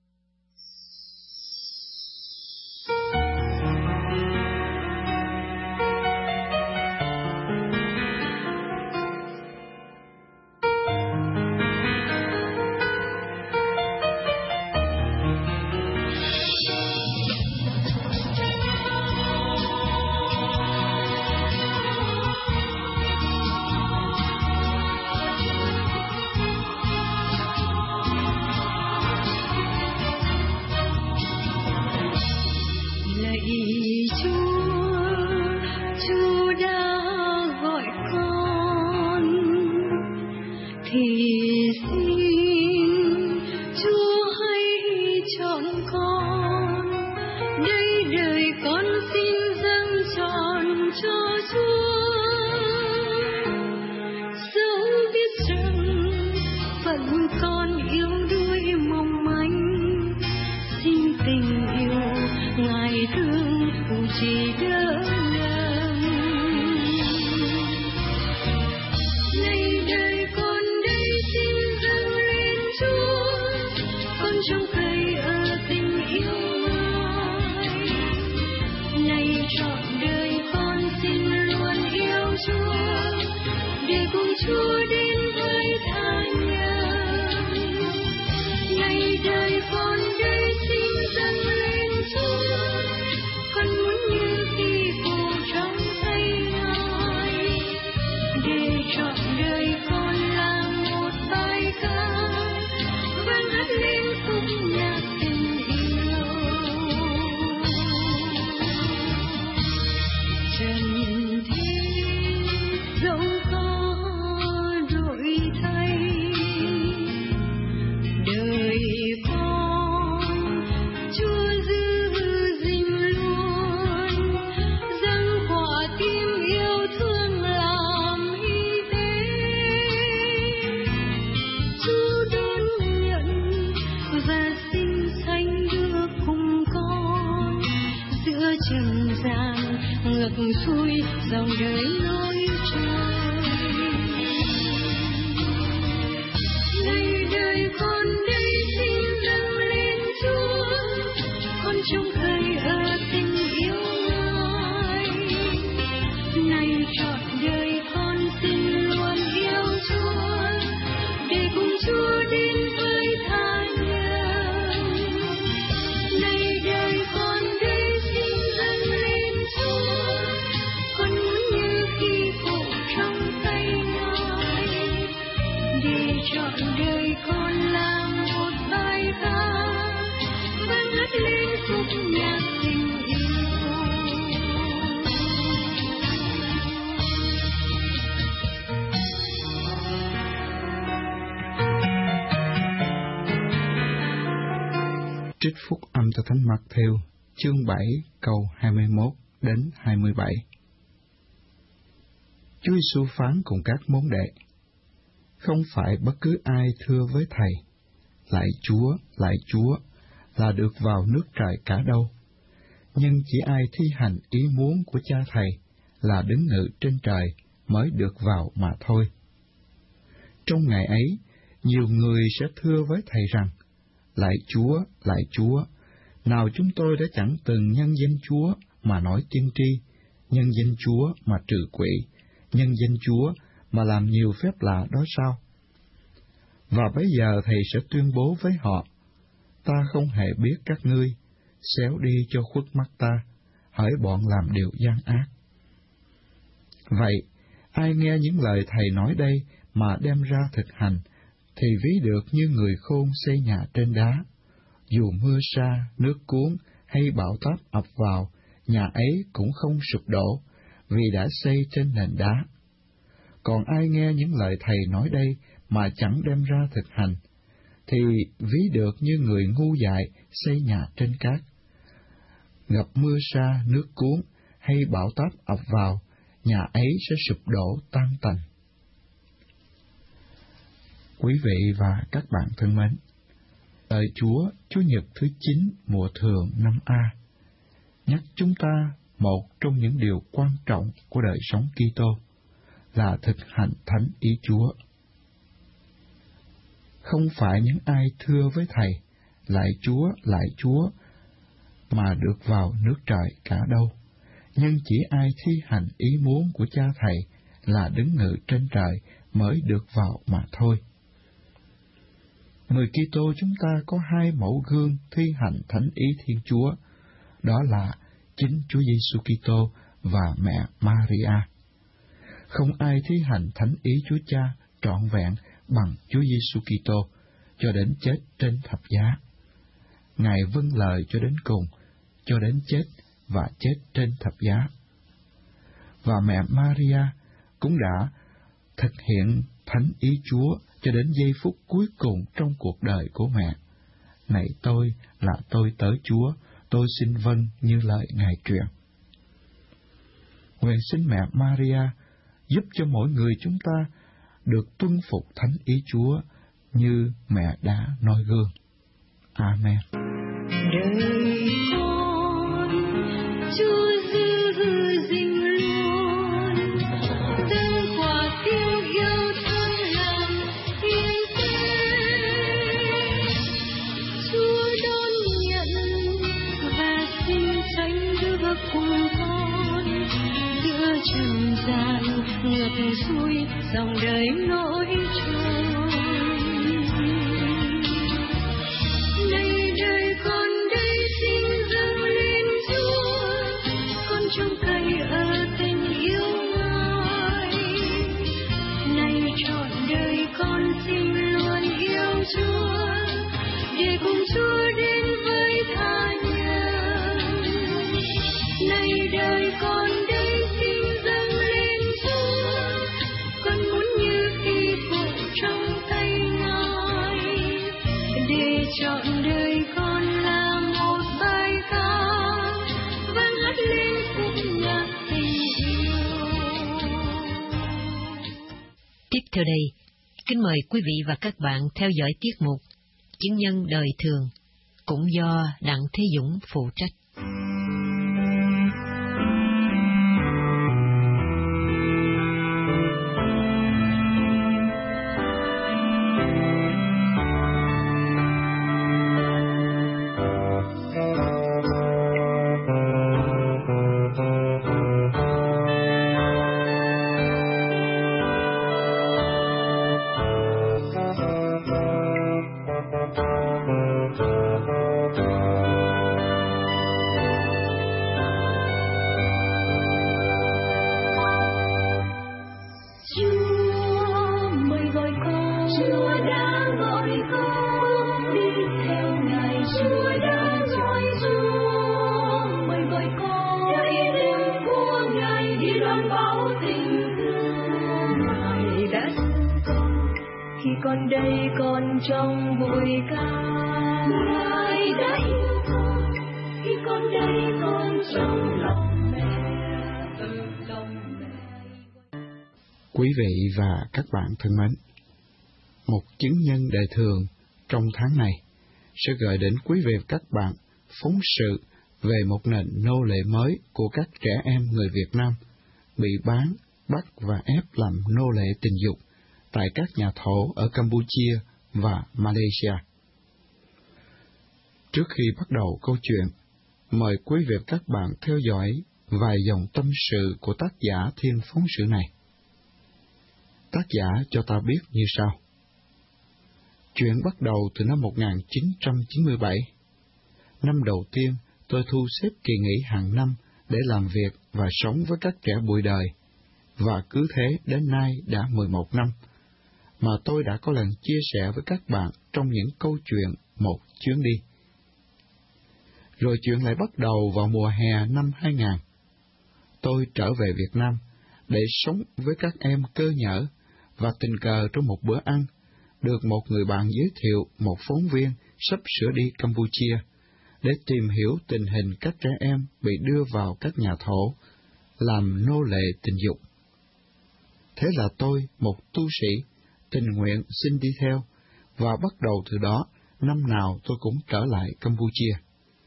Trích phúc âm từ Thánh Mаттêu, chương 7, câu 21 đến 27. Chúa Giêsu phán cùng các môn đệ: Không phải bất cứ ai thưa với Thầy, lạy Chúa, là được vào nước trời cả đâu, nhưng chỉ ai thi hành ý muốn của Cha Thầy là đứng ngự trên trời mới được vào mà thôi. Trong ngày ấy, nhiều người sẽ thưa với Thầy rằng: Lạy Chúa, nào chúng tôi đã chẳng từng nhân danh Chúa mà nói tiên tri, nhân danh Chúa mà trừ quỷ, nhân danh Chúa mà làm nhiều phép lạ đó sao? Và bấy giờ Thầy sẽ tuyên bố với họ: Ta không hề biết các ngươi, xéo đi cho khuất mắt ta, hỡi bọn làm điều gian ác. Vậy, ai nghe những lời Thầy nói đây mà đem ra thực hành, thì ví được như người khôn xây nhà trên đá. Dù mưa sa, nước cuốn hay bão táp ập vào, nhà ấy cũng không sụp đổ, vì đã xây trên nền đá. Còn ai nghe những lời Thầy nói đây mà chẳng đem ra thực hành, thì ví được như người ngu dại xây nhà trên cát. Gặp mưa sa, nước cuốn hay bão táp ập vào, nhà ấy sẽ sụp đổ tan tành. Quý vị và các bạn thân mến, Lời Chúa Chủ nhật thứ 9 mùa thường năm A nhắc chúng ta một trong những điều quan trọng của đời sống Kitô là thực hành thánh ý Chúa. Không phải những ai thưa với Thầy, lạy Chúa, mà được vào nước trời cả đâu, nhưng chỉ ai thi hành ý muốn của Cha Thầy là đứng ngự trên trời mới được vào mà thôi. Người Kitô chúng ta có hai mẫu gương thi hành thánh ý Thiên Chúa, đó là chính Chúa Giêsu Kitô và mẹ Maria. Không ai thi hành thánh ý Chúa Cha trọn vẹn bằng Chúa Giêsu Kitô cho đến chết trên thập giá. Ngài vâng lời cho đến cùng, cho đến chết và chết trên thập giá. Và mẹ Maria cũng đã thực hiện thánh ý Chúa cho đến giây phút cuối cùng trong cuộc đời của mẹ. Này tôi là tôi tớ Chúa, tôi xin vâng như lời Ngài truyền. Nguyện xin mẹ Maria giúp cho mỗi người chúng ta được tuân phục thánh ý Chúa như mẹ đã noi gương. Amen. Đời con, Chúa giữ gìn luôn, từng quả tiêu yêu thương làm yên tĩnh. Chúa đón nhận và xin tránh bước cùng con, giữa trường gian ngược xuôi dòng đời nỗi trôi. Trông cậy ở tình yêu Ngài, này trọn đời con xin luôn yêu Chúa, để cùng Chúa đến với tha nhân. Này đời con đây xin dâng lên Chúa, con muốn như khi phụ trong tay Ngài, để trọn đời con là một bài ca vang hát lên. Tiếp theo đây, kính mời quý vị và các bạn theo dõi tiết mục Chứng nhân đời thường, cũng do Đặng Thế Dũng phụ trách. Con đây con trong bụi ca, Ngài đã yêu con. Khi con đây con trong lòng mẹ, lòng mẹ. Quý vị và các bạn thân mến, một chứng nhân đời thường trong tháng này sẽ gợi đến quý vị và các bạn phóng sự về một nền nô lệ mới của các trẻ em người Việt Nam bị bán, bắt và ép làm nô lệ tình dục tại các nhà thổ ở Campuchia và Malaysia. Trước khi bắt đầu câu chuyện, mời quý vị và các bạn theo dõi vài dòng tâm sự của tác giả thiên phóng sự này. Tác giả cho ta biết như sau. Chuyện bắt đầu từ năm 1997. Năm đầu tiên, tôi thu xếp kỳ nghỉ hàng năm để làm việc và sống với các trẻ bụi đời, và cứ thế đến nay đã 11 năm, mà tôi đã có lần chia sẻ với các bạn trong những câu chuyện một chuyến đi. Rồi chuyện lại bắt đầu vào mùa hè năm 2000. Tôi trở về Việt Nam để sống với các em cơ nhở, và tình cờ trong một bữa ăn, được một người bạn giới thiệu một phóng viên sắp sửa đi Campuchia để tìm hiểu tình hình các trẻ em bị đưa vào các nhà thổ, làm nô lệ tình dục. Thế là tôi, một tu sĩ, tình nguyện xin đi theo, và bắt đầu từ đó năm nào tôi cũng trở lại Campuchia.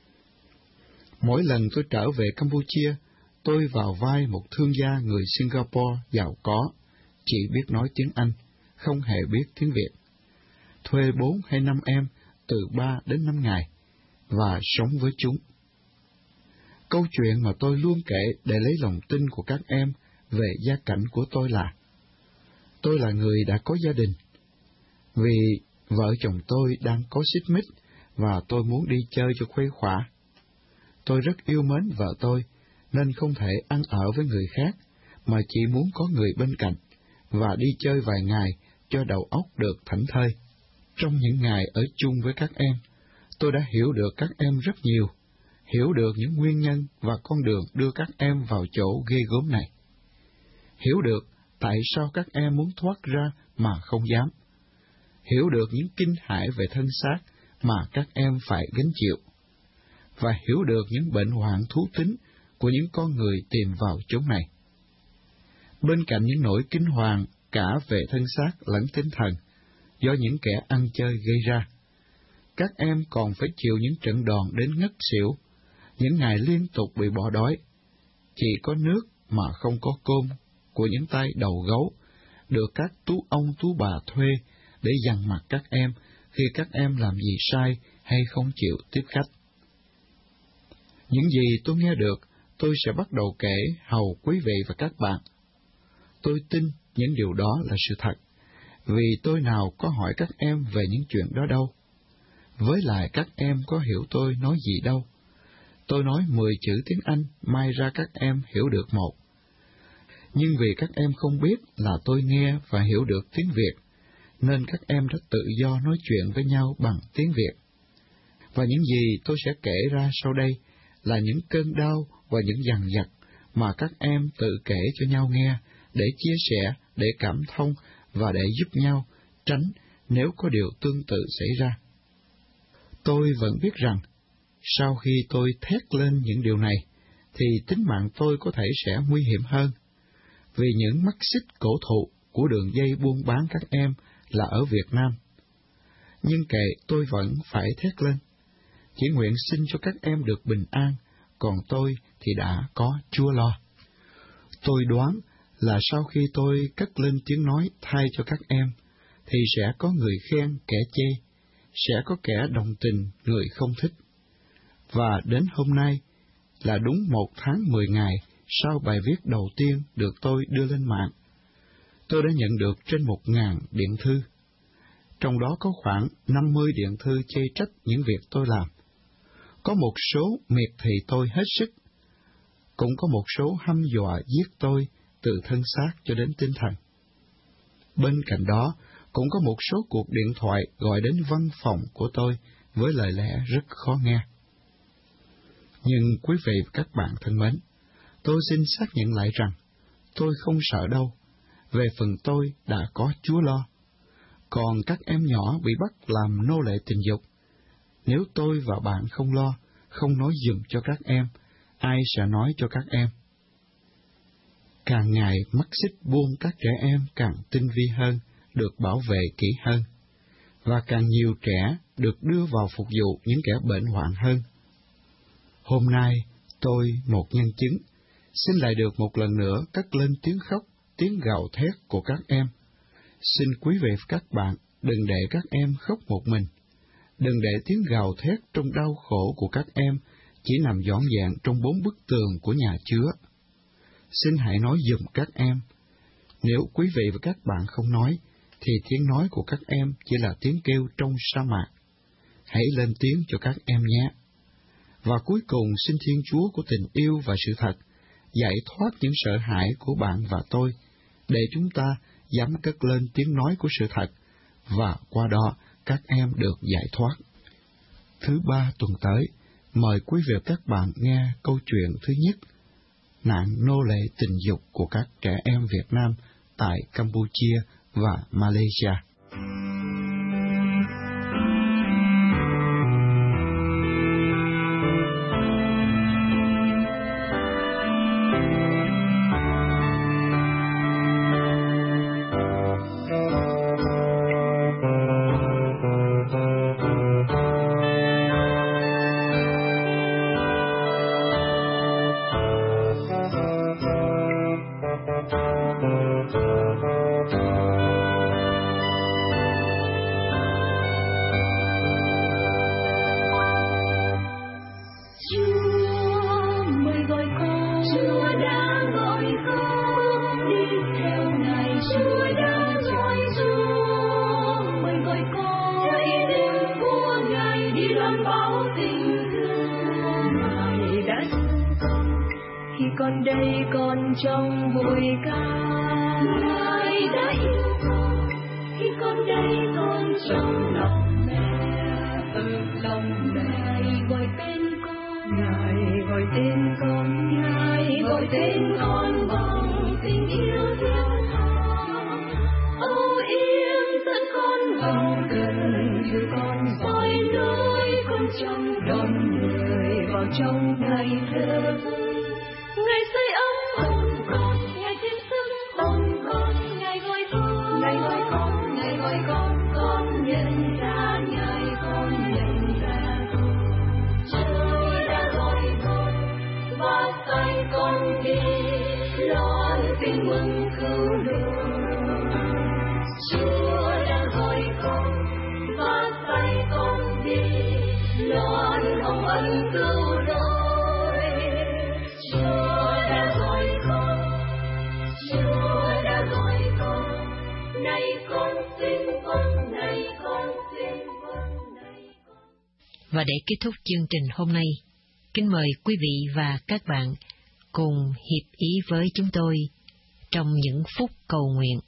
Mỗi lần tôi trở về Campuchia, tôi vào vai một thương gia người Singapore giàu có, chỉ biết nói tiếng Anh, không hề biết tiếng Việt. Thuê 4 hay 5 em từ 3 đến 5 ngày, và sống với chúng. Câu chuyện mà tôi luôn kể để lấy lòng tin của các em về gia cảnh của tôi là người đã có gia đình. Vì vợ chồng tôi đang có xích mích và tôi muốn đi chơi cho khuây khỏa. Tôi rất yêu mến vợ tôi, nên không thể ăn ở với người khác, mà chỉ muốn có người bên cạnh, và đi chơi vài ngày cho đầu óc được thảnh thơi. Trong những ngày ở chung với các em, tôi đã hiểu được các em rất nhiều, hiểu được những nguyên nhân và con đường đưa các em vào chỗ ghê gớm này. Hiểu được tại sao các em muốn thoát ra mà không dám. Hiểu được những kinh hãi về thân xác mà các em phải gánh chịu. Và hiểu được những bệnh hoạn thú tính của những con người tìm vào chốn này. Bên cạnh những nỗi kinh hoàng cả về thân xác lẫn tinh thần do những kẻ ăn chơi gây ra, các em còn phải chịu những trận đòn đến ngất xỉu, những ngày liên tục bị bỏ đói, chỉ có nước mà không có cơm của những tay đầu gấu, được các tú ông tú bà thuê để dằn mặt các em khi các em làm gì sai hay không chịu tiếp khách. Những gì tôi nghe được, tôi sẽ bắt đầu kể hầu quý vị và các bạn. Tôi tin những điều đó là sự thật, vì tôi nào có hỏi các em về những chuyện đó đâu. Với lại các em có hiểu tôi nói gì đâu. Tôi nói 10 chữ tiếng Anh, may ra các em hiểu được 1. Nhưng vì các em không biết là tôi nghe và hiểu được tiếng Việt, nên các em đã tự do nói chuyện với nhau bằng tiếng Việt. Và những gì tôi sẽ kể ra sau đây là những cơn đau và những dằn vặt mà các em tự kể cho nhau nghe, để chia sẻ, để cảm thông và để giúp nhau tránh nếu có điều tương tự xảy ra. Tôi vẫn biết rằng, sau khi tôi thét lên những điều này, thì tính mạng tôi có thể sẽ nguy hiểm hơn, vì những mắt xích cổ thụ của đường dây buôn bán các em là ở Việt Nam. Nhưng kệ, tôi vẫn phải thét lên, chỉ nguyện xin cho các em được bình an, còn tôi thì đã có Chúa lo. Tôi đoán là sau khi tôi cất lên tiếng nói thay cho các em, thì sẽ có người khen kẻ chê, sẽ có kẻ đồng tình người không thích. Và đến hôm nay là đúng 1 tháng 10 ngày sau bài viết đầu tiên được tôi đưa lên mạng, tôi đã nhận được trên 1.000 điện thư. Trong đó có khoảng 50 điện thư chê trách những việc tôi làm. Có một số miệt thị tôi hết sức, cũng có một số hăm dọa giết tôi từ thân xác cho đến tinh thần. Bên cạnh đó, cũng có một số cuộc điện thoại gọi đến văn phòng của tôi với lời lẽ rất khó nghe. Nhưng quý vị và các bạn thân mến, tôi xin xác nhận lại rằng, tôi không sợ đâu, về phần tôi đã có Chúa lo. Còn các em nhỏ bị bắt làm nô lệ tình dục, nếu tôi và bạn không lo, không nói giùm cho các em, ai sẽ nói cho các em? Càng ngày mắt xích buôn các trẻ em càng tinh vi hơn, được bảo vệ kỹ hơn, và càng nhiều trẻ được đưa vào phục vụ những kẻ bệnh hoạn hơn. Hôm nay, tôi, một nhân chứng, xin lại được một lần nữa cất lên tiếng khóc, tiếng gào thét của các em. Xin quý vị và các bạn đừng để các em khóc một mình, đừng để tiếng gào thét trong đau khổ của các em chỉ nằm dõn dẹn trong 4 bức tường của nhà chứa. Xin hãy nói giùm các em. Nếu quý vị và các bạn không nói, thì tiếng nói của các em chỉ là tiếng kêu trong sa mạc. Hãy lên tiếng cho các em nhé. Và cuối cùng xin Thiên Chúa của tình yêu và sự thật giải thoát những sợ hãi của bạn và tôi, để chúng ta dám cất lên tiếng nói của sự thật, và qua đó các em được giải thoát. Thứ 3 tuần tới, mời quý vị và các bạn nghe câu chuyện thứ nhất, nạn nô lệ tình dục của các trẻ em Việt Nam tại Campuchia và Malaysia. trong bụi ca. Ngài đã yêu con khi con đây con trong lòng mẹ, lòng mẹ. Ngài gọi tên con, Ngài gọi tên con, Ngài gọi tên con bằng tình yêu thương tha. Âu yếm dẫn con vào gần, đưa con soi lối con trong đông người vào trong ngày thơ. Ngài sưởi ấm hồn con, Ngài thêm sức hồn con, Ngài gọi con, Ngài gọi con, Ngài gọi con nhận ra Ngài, con nhận ra con. Chúa đã gọi con và sai con đi loan tin mừng cứu độ. Chúa đã gọi con và sai con đi loan hồng ân cứu độ. Chúa đã gọi con, Chúa đã gọi con, này con xin vâng, này con xin vâng, này con. Và để kết thúc chương trình hôm nay, kính mời quý vị và các bạn cùng hiệp ý với chúng tôi trong những phút cầu nguyện.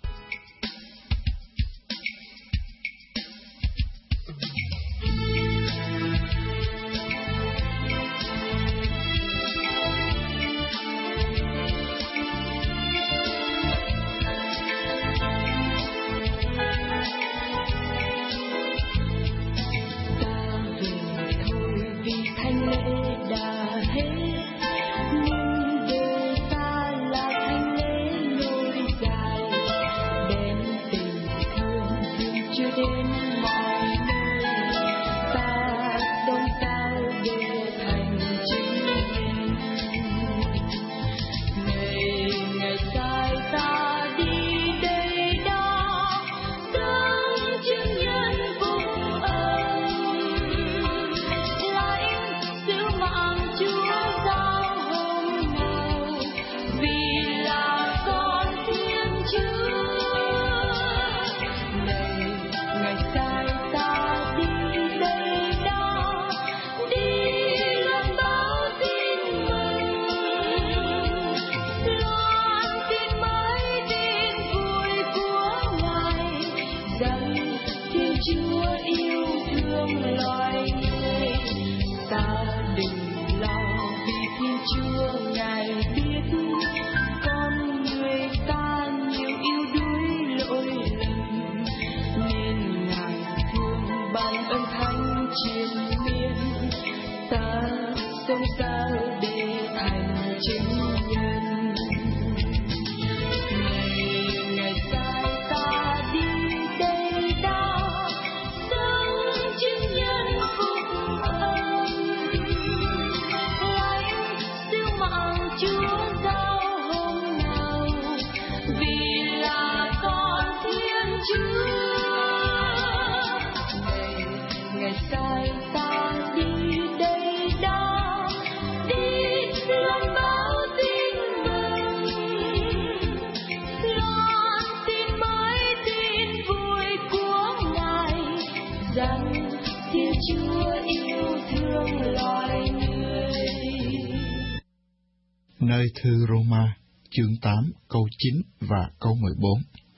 Nơi thư Roma, chương 8, câu 9 và câu 14.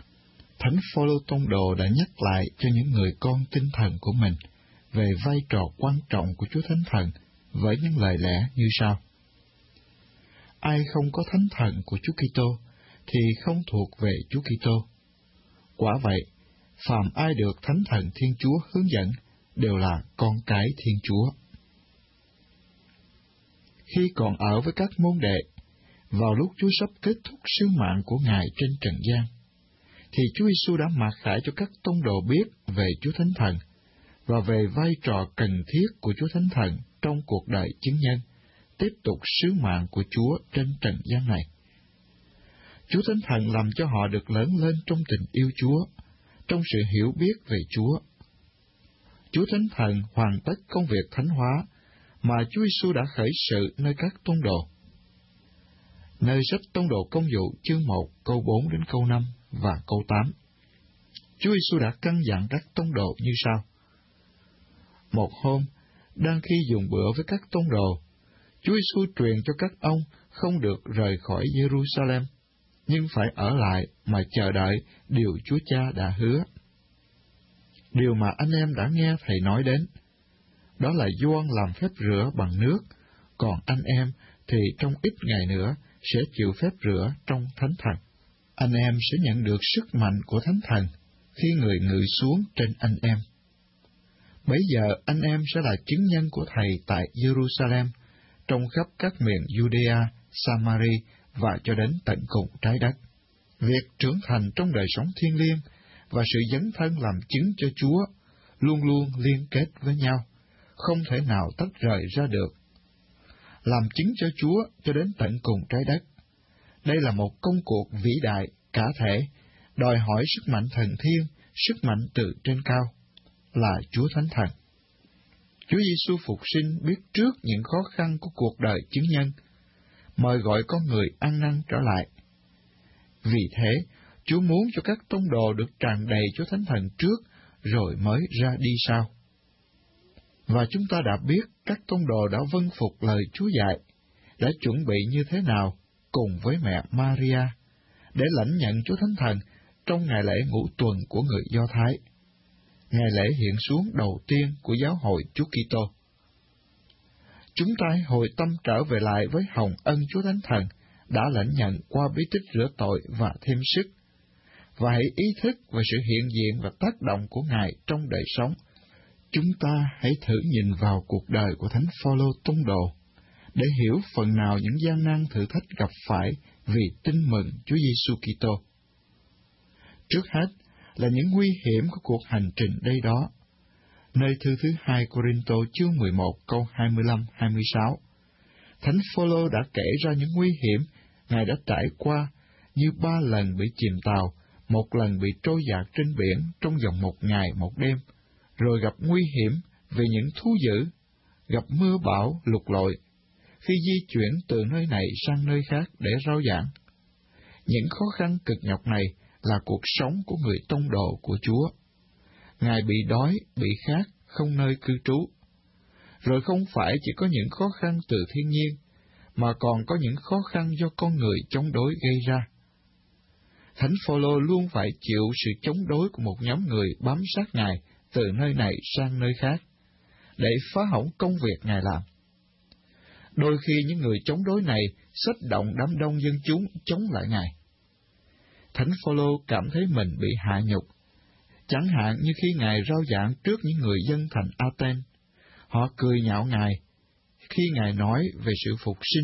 Thánh Phaolô tông đồ đã nhắc lại cho những người con tinh thần của mình về vai trò quan trọng của Chúa Thánh Thần với những lời lẽ như sau: Ai không có Thánh Thần của Chúa Kitô thì không thuộc về Chúa Kitô. Quả vậy, phàm ai được Thánh Thần Thiên Chúa hướng dẫn đều là con cái Thiên Chúa. Khi còn ở với các môn đệ, vào lúc Chúa sắp kết thúc sứ mạng của Ngài trên trần gian, thì Chúa Giêsu đã mặc khải cho các tông đồ biết về Chúa Thánh Thần và về vai trò cần thiết của Chúa Thánh Thần trong cuộc đời chứng nhân, tiếp tục sứ mạng của Chúa trên trần gian này. Chúa Thánh Thần làm cho họ được lớn lên trong tình yêu Chúa, trong sự hiểu biết về Chúa. Chúa Thánh Thần hoàn tất công việc thánh hóa mà Chúa Giêsu đã khởi sự nơi các tông đồ. Nơi sách Tông đồ Công vụ chương 1 câu 4 đến câu 5 và câu 8, Chúa Giêsu đã căn dặn các tông đồ như sau: Một hôm, đang khi dùng bữa với các tông đồ, Chúa Giêsu truyền cho các ông không được rời khỏi Jerusalem, nhưng phải ở lại mà chờ đợi điều Chúa Cha đã hứa. Điều mà anh em đã nghe Thầy nói đến, đó là Gioan làm phép rửa bằng nước, còn anh em thì trong ít ngày nữa sẽ chịu phép rửa trong Thánh Thần. Anh em sẽ nhận được sức mạnh của Thánh Thần khi Người ngự xuống trên anh em. Bấy giờ anh em sẽ là chứng nhân của Thầy tại Jerusalem, trong khắp các miền Judea, Samari và cho đến tận cùng trái đất. Việc trưởng thành trong đời sống thiêng liêng và sự dấn thân làm chứng cho Chúa luôn luôn liên kết với nhau, không thể nào tách rời ra được. Làm chứng cho Chúa cho đến tận cùng trái đất, đây là một công cuộc vĩ đại, cả thể, đòi hỏi sức mạnh thần thiên, sức mạnh từ trên cao, là Chúa Thánh Thần. Chúa Giêsu phục sinh biết trước những khó khăn của cuộc đời chứng nhân, mời gọi con người ăn năn trở lại. Vì thế, Chúa muốn cho các tông đồ được tràn đầy Chúa Thánh Thần trước, rồi mới ra đi sau. Và chúng ta đã biết các tông đồ đã vâng phục lời Chúa dạy, đã chuẩn bị như thế nào cùng với mẹ Maria để lãnh nhận Chúa Thánh Thần trong ngày lễ ngũ tuần của người Do Thái, ngày lễ hiện xuống đầu tiên của giáo hội Chúa Kitô. Chúng ta hồi tâm trở về lại với hồng ân Chúa Thánh Thần đã lãnh nhận qua bí tích rửa tội và thêm sức, và hãy ý thức về sự hiện diện và tác động của Ngài trong đời sống. Chúng ta hãy thử nhìn vào cuộc đời của Thánh Phaolô tông đồ để hiểu phần nào những gian nan thử thách gặp phải vì tin mừng Chúa Giêsu Kitô. Trước hết là những nguy hiểm của cuộc hành trình đây đó. Nơi thư thứ 2 Cô-rinh-tô chương 11 câu 25-26, Thánh Phaolô đã kể ra những nguy hiểm Ngài đã trải qua, như 3 lần bị chìm tàu, 1 lần bị trôi dạt trên biển trong vòng 1 ngày 1 đêm, rồi gặp nguy hiểm vì những thú dữ, gặp mưa bão lụt lội, khi di chuyển từ nơi này sang nơi khác để rao giảng. Những khó khăn cực nhọc này là cuộc sống của người tông đồ của Chúa. Ngài bị đói, bị khát, không nơi cư trú. Rồi không phải chỉ có những khó khăn từ thiên nhiên, mà còn có những khó khăn do con người chống đối gây ra. Thánh Phaolô luôn phải chịu sự chống đối của một nhóm người bám sát Ngài từ nơi này sang nơi khác, để phá hỏng công việc Ngài làm. Đôi khi những người chống đối này xách động đám đông dân chúng chống lại Ngài. Thánh Phaolô cảm thấy mình bị hạ nhục, chẳng hạn như khi Ngài rao giảng trước những người dân thành Athens, họ cười nhạo Ngài khi Ngài nói về sự phục sinh.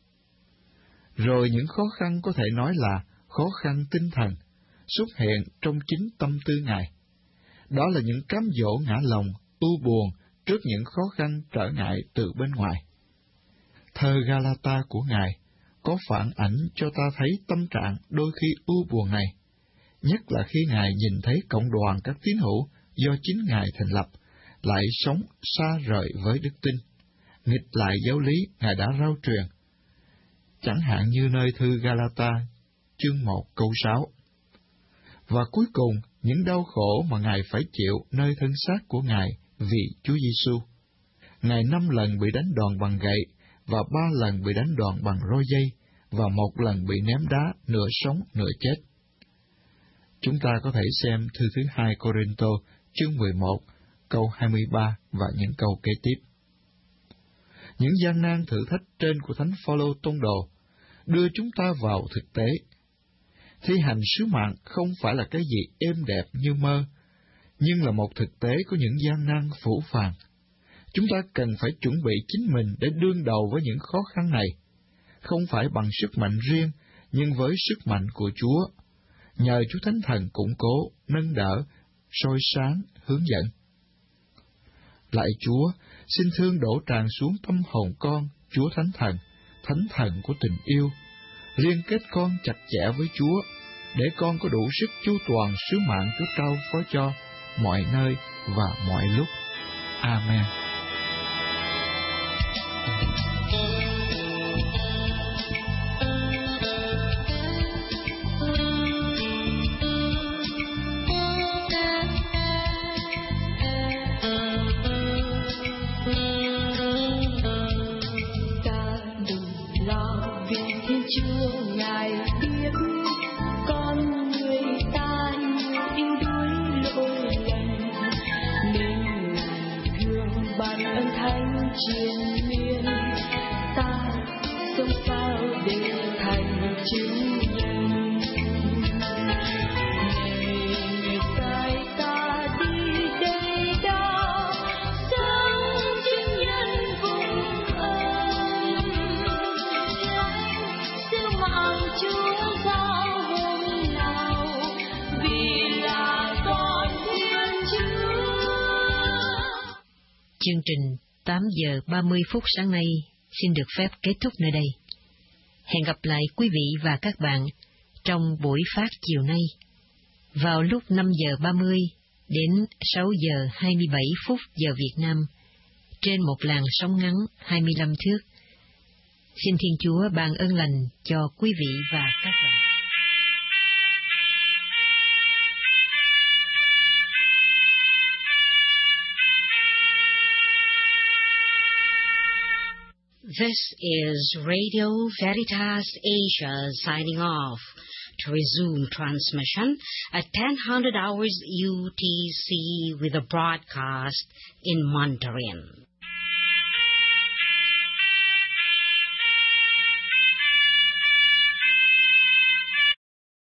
Rồi những khó khăn có thể nói là khó khăn tinh thần xuất hiện trong chính tâm tư Ngài. Đó là những cám dỗ ngã lòng, u buồn trước những khó khăn trở ngại từ bên ngoài. Thơ Galata của Ngài có phản ảnh cho ta thấy tâm trạng đôi khi u buồn này, nhất là khi Ngài nhìn thấy cộng đoàn các tín hữu do chính Ngài thành lập lại sống xa rời với đức tin, nghịch lại giáo lý Ngài đã rao truyền. Chẳng hạn như nơi thư Galata chương 1 câu 6. Và cuối cùng, những đau khổ mà Ngài phải chịu nơi thân xác của Ngài vì Chúa Giêsu. Ngài 5 lần bị đánh đòn bằng gậy, và 3 lần bị đánh đòn bằng roi dây, và 1 lần bị ném đá, nửa sống nửa chết. Chúng ta có thể xem thư thứ 2 Cô-rinh-tô chương 11, câu 23 và những câu kế tiếp. Những gian nan thử thách trên của Thánh Phaolô tông đồ đưa chúng ta vào thực tế. Thi hành sứ mạng không phải là cái gì êm đẹp như mơ, nhưng là một thực tế của những gian nan phũ phàng. Chúng ta cần phải chuẩn bị chính mình để đương đầu với những khó khăn này, không phải bằng sức mạnh riêng, nhưng với sức mạnh của Chúa, nhờ Chúa Thánh Thần củng cố, nâng đỡ, soi sáng, hướng dẫn. Lạy Chúa, xin thương đổ tràn xuống tâm hồn con, Chúa Thánh Thần của tình yêu, liên kết con chặt chẽ với Chúa, để con có đủ sức chu toàn sứ mạng Chúa trao phó cho mọi nơi và mọi lúc. Amen. Ta Chương trình 8 giờ 30 phút sáng nay xin được phép kết thúc nơi đây. Hẹn gặp lại quý vị và các bạn trong buổi phát chiều nay vào lúc 5 giờ 30 đến 6 giờ 27 phút giờ Việt Nam trên một làn sóng ngắn 25 thước. Xin Thiên Chúa ban ơn lành cho quý vị và các bạn. This is Radio Veritas Asia signing off. To resume transmission at 10:00 hours UTC with a broadcast in Mandarin.